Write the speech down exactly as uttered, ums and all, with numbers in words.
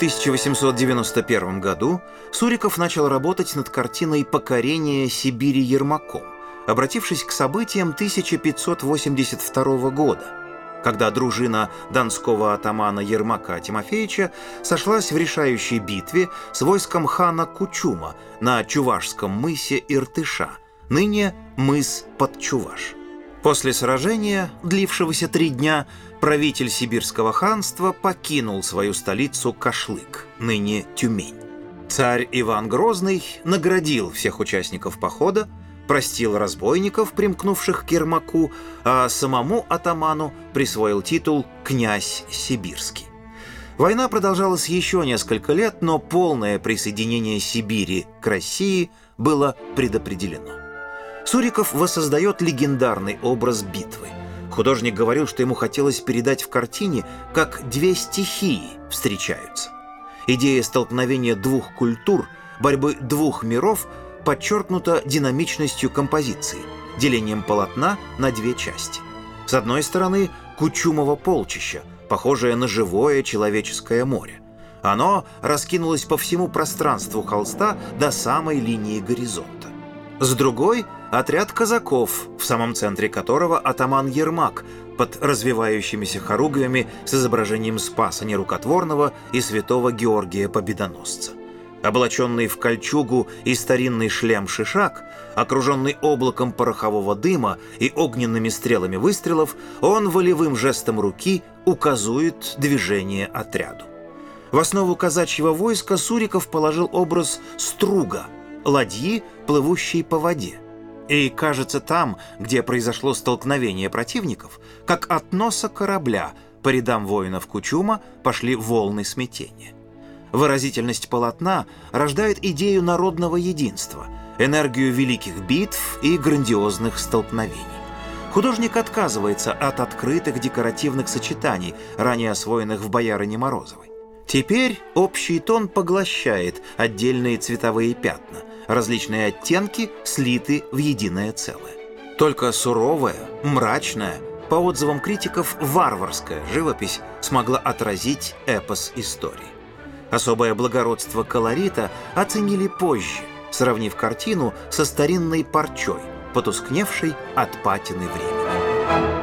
тысяча восемьсот девяносто первом году Суриков начал работать над картиной «Покорение Сибири Ермаком», обратившись к событиям тысяча пятьсот восемьдесят второго года, когда дружина донского атамана Ермака Тимофеевича сошлась в решающей битве с войском хана Кучума на Чувашском мысе Иртыша, ныне мыс Подчуваш. После сражения, длившегося три дня, правитель Сибирского ханства покинул свою столицу Кашлык, ныне Тюмень. Царь Иван Грозный наградил всех участников похода, простил разбойников, примкнувших к Ермаку, а самому атаману присвоил титул «Князь Сибирский». Война продолжалась еще несколько лет, но полное присоединение Сибири к России было предопределено. Суриков воссоздает легендарный образ битвы. Художник говорил, что ему хотелось передать в картине, как две стихии встречаются. Идея столкновения двух культур, борьбы двух миров подчеркнута динамичностью композиции, делением полотна на две части. С одной стороны, Кучумово полчище, похожее на живое человеческое море. Оно раскинулось по всему пространству холста до самой линии горизонта. С другой — отряд казаков, в самом центре которого атаман Ермак под развивающимися хоругвями с изображением Спаса Нерукотворного и святого Георгия Победоносца. Облаченный в кольчугу и старинный шлем-шишак, окруженный облаком порохового дыма и огненными стрелами выстрелов, он волевым жестом руки указует движение отряду. В основу казачьего войска Суриков положил образ струга, ладьи, плывущей по воде. И, кажется, там, где произошло столкновение противников, как от носа корабля по рядам воинов Кучума пошли волны смятения. Выразительность полотна рождает идею народного единства, энергию великих битв и грандиозных столкновений. Художник отказывается от открытых декоративных сочетаний, ранее освоенных в «Боярине Морозовой». Теперь общий тон поглощает отдельные цветовые пятна, различные оттенки слиты в единое целое. Только суровая, мрачная, по отзывам критиков, варварская живопись смогла отразить эпос истории. Особое благородство колорита оценили позже, сравнив картину со старинной парчой, потускневшей от патины времени.